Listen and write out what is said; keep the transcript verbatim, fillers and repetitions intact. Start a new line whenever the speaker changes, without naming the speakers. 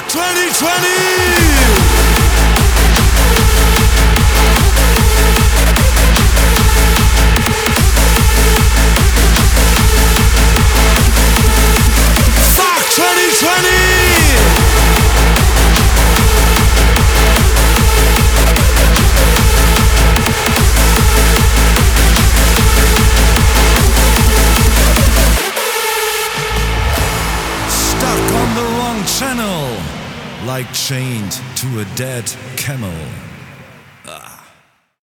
twenty twenty! twenty twenty! Stuck on the wrong channel, like chained to a dead camel.